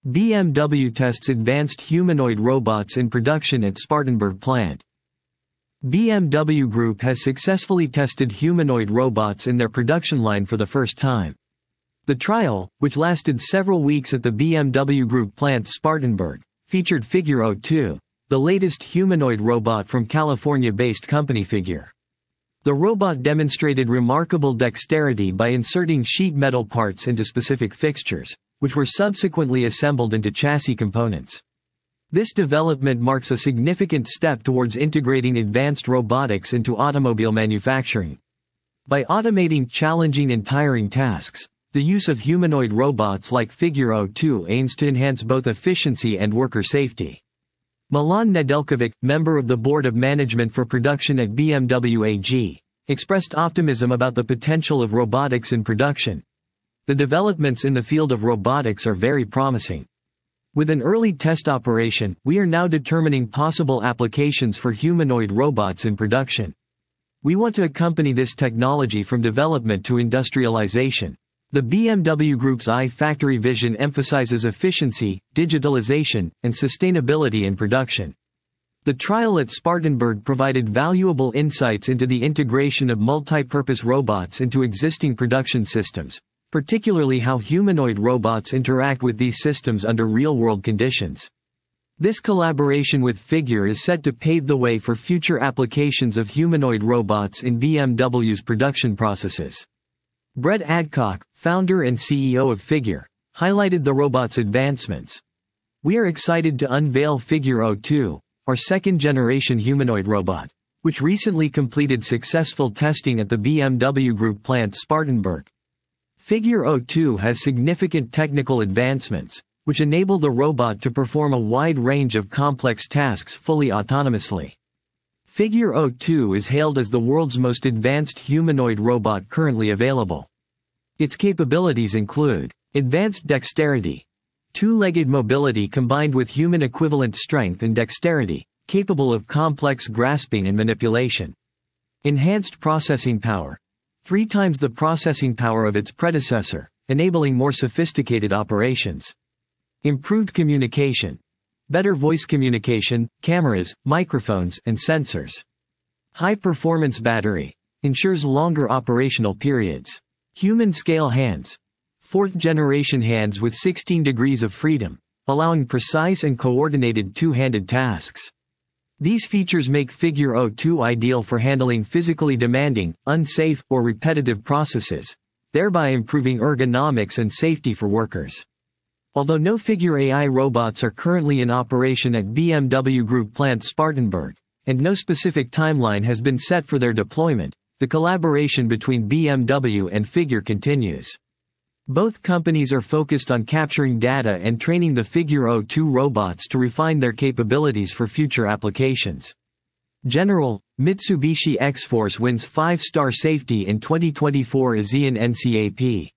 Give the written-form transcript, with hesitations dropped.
BMW tests advanced humanoid robots in production at Spartanburg plant. BMW Group has successfully tested humanoid robots in their production line for the first time. The trial, which lasted several weeks at the BMW Group plant Spartanburg, featured Figure 02, the latest humanoid robot from California-based company Figure. The robot demonstrated remarkable dexterity by inserting sheet metal parts into specific fixtures, which were subsequently assembled into chassis components. This development marks a significant step towards integrating advanced robotics into automobile manufacturing. By automating challenging and tiring tasks, the use of humanoid robots like Figure 02 aims to enhance both efficiency and worker safety. Milan Nedeljkovic, member of the Board of Management for Production at BMW AG, expressed optimism about the potential of robotics in production. The developments in the field of robotics are very promising. With an early test operation, we are now determining possible applications for humanoid robots in production. We want to accompany this technology from development to industrialization. The BMW Group's iFactory vision emphasizes efficiency, digitalization, and sustainability in production. The trial at Spartanburg provided valuable insights into the integration of multi-purpose robots into existing production systems, particularly how humanoid robots interact with these systems under real-world conditions. This collaboration with Figure is set to pave the way for future applications of humanoid robots in BMW's production processes. Brett Adcock, founder and CEO of Figure, highlighted the robot's advancements. We are excited to unveil Figure 02, our second-generation humanoid robot, which recently completed successful testing at the BMW Group plant Spartanburg. Figure 02 has significant technical advancements, which enable the robot to perform a wide range of complex tasks fully autonomously. Figure 02 is hailed as the world's most advanced humanoid robot currently available. Its capabilities include advanced dexterity, two-legged mobility combined with human-equivalent strength and dexterity, capable of complex grasping and manipulation. Enhanced processing power, 3 times the processing power of its predecessor, enabling more sophisticated operations. Improved communication, better voice communication, cameras, microphones, and sensors. High-performance battery, ensures longer operational periods. Human-scale hands, 4th-generation hands with 16 degrees of freedom, allowing precise and coordinated two-handed tasks. These features make Figure 02 ideal for handling physically demanding, unsafe, or repetitive processes, thereby improving ergonomics and safety for workers. Although no Figure AI robots are currently in operation at BMW Group plant Spartanburg, and no specific timeline has been set for their deployment, the collaboration between BMW and Figure continues. Both companies are focused on capturing data and training the Figure 02 robots to refine their capabilities for future applications. General, Mitsubishi X-Force wins 5-star safety in 2024 ASEAN NCAP.